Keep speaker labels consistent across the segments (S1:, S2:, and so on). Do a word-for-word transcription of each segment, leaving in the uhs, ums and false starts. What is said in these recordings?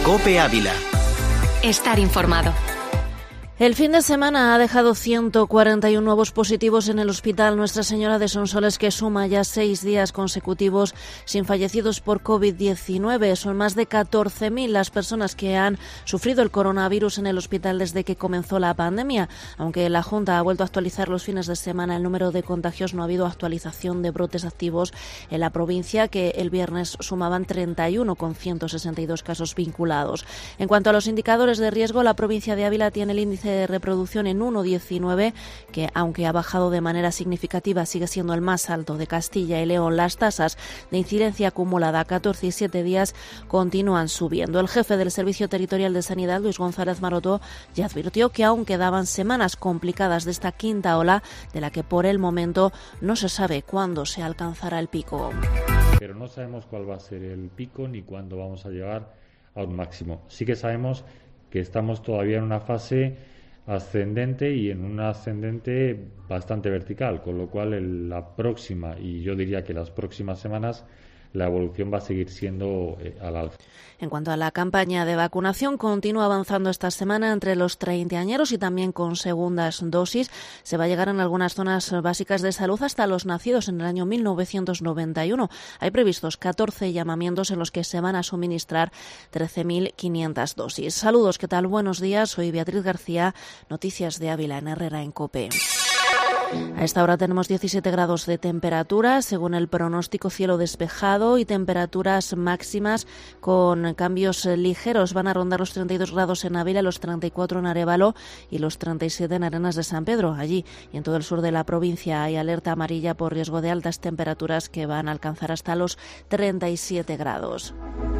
S1: COPE Ávila.
S2: Estar informado.
S3: El fin de semana ha dejado ciento cuarenta y uno nuevos positivos en el Hospital Nuestra Señora de Sonsoles, que suma ya seis días consecutivos sin fallecidos por covid diecinueve. Son más de catorce mil las personas que han sufrido el coronavirus en el hospital desde que comenzó la pandemia. Aunque la Junta ha vuelto a actualizar los fines de semana el número de contagios, no ha habido actualización de brotes activos en la provincia, que el viernes sumaban treinta y uno con ciento sesenta y dos casos vinculados. En cuanto a los indicadores de riesgo, la provincia de Ávila tiene el índice de reproducción en uno coma diecinueve, que aunque ha bajado de manera significativa, sigue siendo el más alto de Castilla y León. Las tasas de incidencia acumulada a catorce y siete días continúan subiendo. El jefe del Servicio Territorial de Sanidad, Luis González Maroto, ya advirtió que aún quedaban semanas complicadas de esta quinta ola, de la que por el momento no se sabe cuándo se alcanzará el pico.
S4: Pero no sabemos cuál va a ser el pico ni cuándo vamos a llegar a un máximo. Sí que sabemos que estamos todavía en una fase ascendente y en una ascendente bastante vertical, con lo cual en la próxima, y yo diría que las próximas semanas, la evolución va a seguir siendo eh, al alza.
S3: En cuanto a la campaña de vacunación, continúa avanzando esta semana entre los treintañeros y también con segundas dosis. Se va a llegar en algunas zonas básicas de salud hasta los nacidos en el año mil novecientos noventa y uno. Hay previstos catorce llamamientos en los que se van a suministrar trece mil quinientas dosis. Saludos, ¿qué tal? Buenos días. Soy Beatriz García. Noticias de Ávila en Herrera en COPE. A esta hora tenemos diecisiete grados de temperatura, según el pronóstico cielo despejado, y temperaturas máximas con cambios ligeros. Van a rondar los treinta y dos grados en Ávila, los treinta y cuatro en Arévalo y los treinta y siete en Arenas de San Pedro. Allí y en todo el sur de la provincia hay alerta amarilla por riesgo de altas temperaturas que van a alcanzar hasta los treinta y siete grados.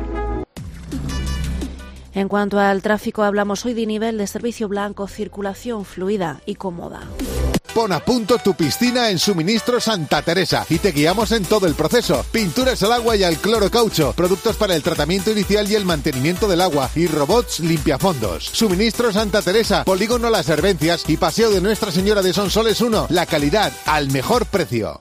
S3: En cuanto al tráfico, hablamos hoy de nivel de servicio blanco, circulación fluida y cómoda.
S5: Pon a punto tu piscina en Suministro Santa Teresa y te guiamos en todo el proceso. Pinturas al agua y al cloro caucho, productos para el tratamiento inicial y el mantenimiento del agua y robots limpiafondos. Suministro Santa Teresa, Polígono Las Hervencias y Paseo de Nuestra Señora de Sonsoles uno. La calidad al mejor precio.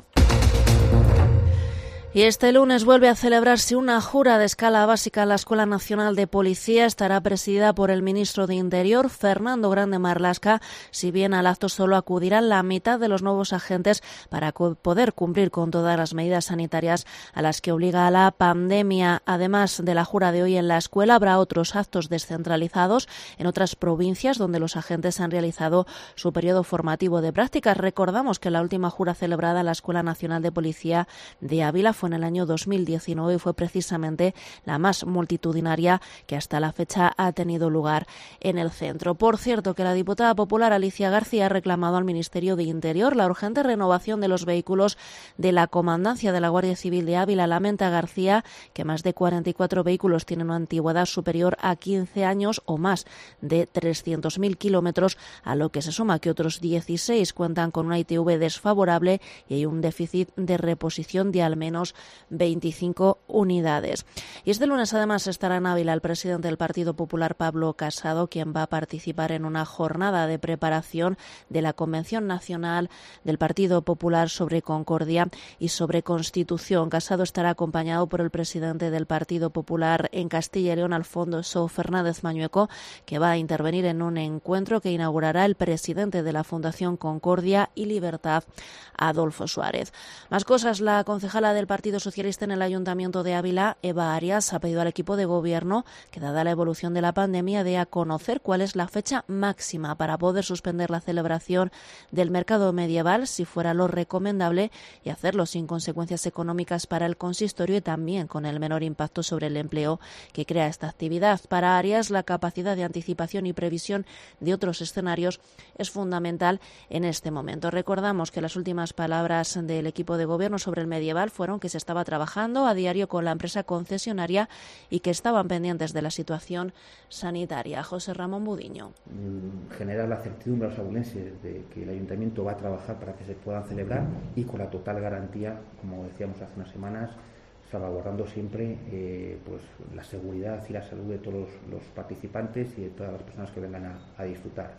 S3: Y este lunes vuelve a celebrarse una jura de escala básica en la Escuela Nacional de Policía. Estará presidida por el ministro de Interior, Fernando Grande Marlaska, si bien al acto solo acudirán la mitad de los nuevos agentes para poder cumplir con todas las medidas sanitarias a las que obliga la pandemia. Además de la jura de hoy en la escuela, habrá otros actos descentralizados en otras provincias donde los agentes han realizado su periodo formativo de prácticas. Recordamos que la última jura celebrada en la Escuela Nacional de Policía de Ávila fue en el año dos mil diecinueve y fue precisamente la más multitudinaria que hasta la fecha ha tenido lugar en el centro. Por cierto, que la diputada popular Alicia García ha reclamado al Ministerio de Interior la urgente renovación de los vehículos de la Comandancia de la Guardia Civil de Ávila. Lamenta García que más de cuarenta y cuatro vehículos tienen una antigüedad superior a quince años o más de trescientos mil kilómetros, a lo que se suma que otros dieciséis cuentan con una I T V desfavorable y hay un déficit de reposición de al menos veinticinco unidades. Y este lunes además estará en Ávila el presidente del Partido Popular, Pablo Casado, quien va a participar en una jornada de preparación de la Convención Nacional del Partido Popular sobre Concordia y sobre Constitución. Casado estará acompañado por el presidente del Partido Popular en Castilla y León, Alfonso Fernández Mañueco, que va a intervenir en un encuentro que inaugurará el presidente de la Fundación Concordia y Libertad, Adolfo Suárez. Más cosas, la concejala del Partido Socialista en el Ayuntamiento de Ávila, Eva Arias, ha pedido al equipo de gobierno que, dada la evolución de la pandemia, dé a conocer cuál es la fecha máxima para poder suspender la celebración del mercado medieval, si fuera lo recomendable, y hacerlo sin consecuencias económicas para el consistorio y también con el menor impacto sobre el empleo que crea esta actividad. Para Arias, la capacidad de anticipación y previsión de otros escenarios es fundamental en este momento. Recordamos que las últimas palabras del equipo de gobierno sobre el medieval fueron que se estaba trabajando a diario con la empresa concesionaria y que estaban pendientes de la situación sanitaria. José Ramón Budiño.
S6: Generar la certidumbre a los abulenses de que el ayuntamiento va a trabajar para que se puedan celebrar y con la total garantía, como decíamos hace unas semanas, salvaguardando siempre eh, pues la seguridad y la salud de todos los participantes y de todas las personas que vengan a, a disfrutar.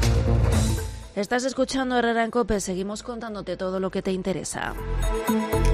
S3: Estás escuchando Herrera en COPE. Seguimos contándote todo lo que te interesa.